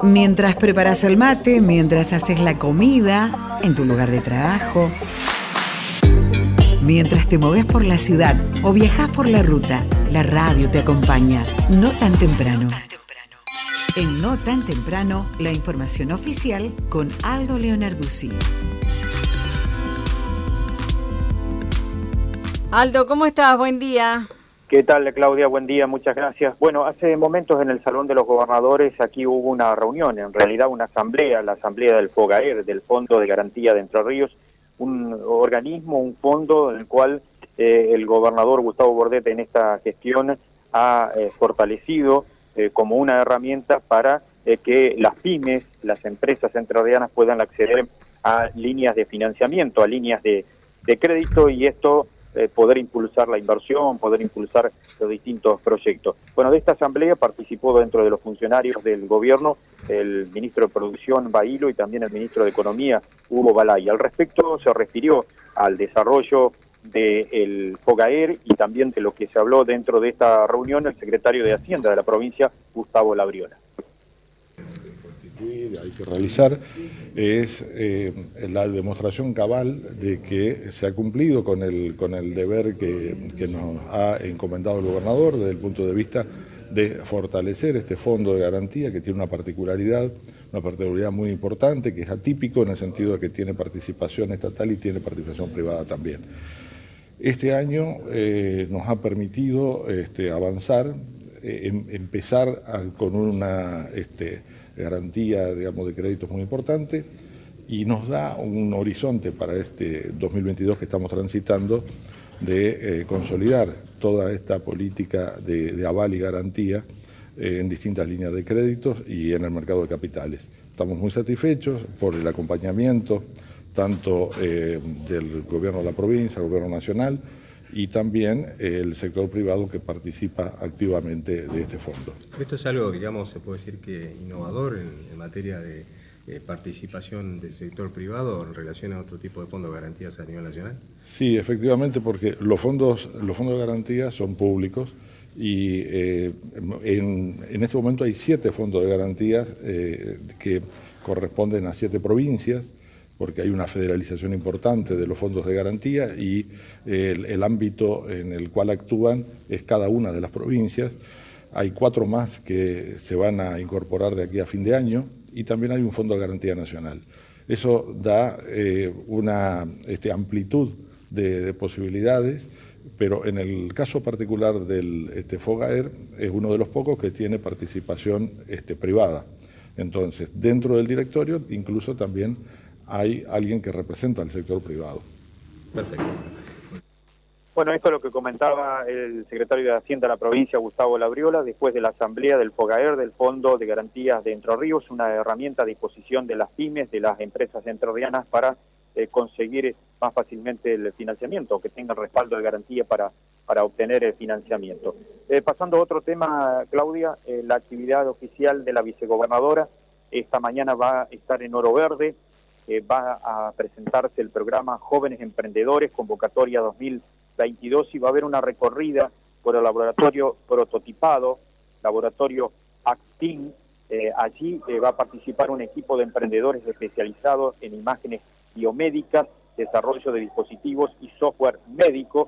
Mientras preparas el mate, mientras haces la comida, en tu lugar de trabajo, mientras te moves por la ciudad o viajas por la ruta, la radio te acompaña. No tan temprano. En No tan temprano, la información oficial con Aldo Leonarduzzi. Aldo, ¿cómo estás? Buen día. ¿Qué tal, Claudia? Buen día, muchas gracias. Bueno, hace momentos en el Salón de los Gobernadores aquí hubo una reunión, en realidad una asamblea, la asamblea del FOGAER, del Fondo de Garantía de Entre Ríos, un organismo, un fondo en el cual el gobernador Gustavo Bordet en esta gestión ha fortalecido como una herramienta para que las pymes, las empresas entrerrianas puedan acceder a líneas de financiamiento, a líneas de crédito, y esto poder impulsar la inversión, poder impulsar los distintos proyectos. Bueno, de esta asamblea participó dentro de los funcionarios del gobierno el ministro de Producción, Bailo, y también el ministro de Economía, Hugo Balay. Al respecto se refirió al desarrollo del FOGAER y también de lo que se habló dentro de esta reunión el secretario de Hacienda de la provincia, Gustavo Labriola. Hay que realizar es la demostración cabal de que se ha cumplido con el deber que nos ha encomendado el gobernador desde el punto de vista de fortalecer este fondo de garantía, que tiene una particularidad muy importante, que es atípico en el sentido de que tiene participación estatal y tiene participación privada también. Este año nos ha permitido avanzar, empezar con una garantía, digamos, de créditos muy importante, y nos da un horizonte para este 2022 que estamos transitando de consolidar toda esta política de aval y garantía en distintas líneas de créditos y en el mercado de capitales. Estamos muy satisfechos por el acompañamiento tanto del gobierno de la provincia, el gobierno nacional, y también el sector privado que participa activamente de este fondo. Esto es algo, digamos, se puede decir que innovador en materia de participación del sector privado en relación a otro tipo de fondos de garantías a nivel nacional. Sí, efectivamente, porque los fondos de garantía son públicos y en este momento hay 7 fondos de garantías que corresponden a 7 provincias, porque hay una federalización importante de los fondos de garantía y el ámbito en el cual actúan es cada una de las provincias. Hay 4 más que se van a incorporar de aquí a fin de año y también hay un fondo de garantía nacional. Eso da una amplitud de posibilidades, pero en el caso particular del FOGAER es uno de los pocos que tiene participación privada. Entonces, dentro del directorio incluso también hay alguien que representa al sector privado. Perfecto. Bueno, esto es lo que comentaba el secretario de Hacienda de la provincia, Gustavo Labriola, después de la asamblea del FOGAER, del Fondo de Garantías de Entre Ríos, una herramienta a disposición de las pymes, de las empresas entrerrianas para conseguir más fácilmente el financiamiento, que tengan respaldo de garantía para obtener el financiamiento. Pasando a otro tema, Claudia, la actividad oficial de la vicegobernadora esta mañana va a estar en Oro Verde. Va a presentarse el programa Jóvenes Emprendedores, convocatoria 2022, y va a haber una recorrida por el laboratorio prototipado, laboratorio Actin. Allí va a participar un equipo de emprendedores especializados en imágenes biomédicas, desarrollo de dispositivos y software médico.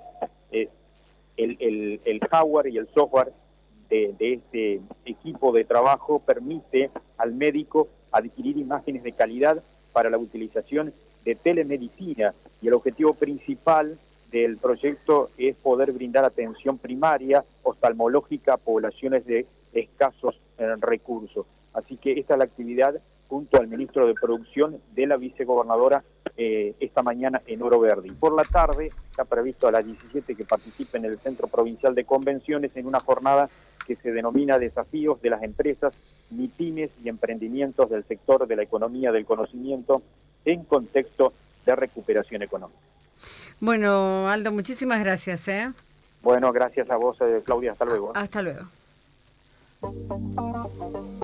El hardware y el software de este equipo de trabajo permite al médico adquirir imágenes de calidad para la utilización de telemedicina, y el objetivo principal del proyecto es poder brindar atención primaria oftalmológica a poblaciones de escasos recursos. Así que esta es la actividad junto al ministro de Producción de la vicegobernadora esta mañana en Oro Verde. Y por la tarde está previsto a las 17 que participe en el Centro Provincial de Convenciones en una jornada que se denomina Desafíos de las Empresas, MIPYMES y Emprendimientos del Sector de la Economía del Conocimiento en contexto de recuperación económica. Bueno, Aldo, muchísimas gracias. Bueno, gracias a vos, Claudia. Hasta luego. Hasta luego.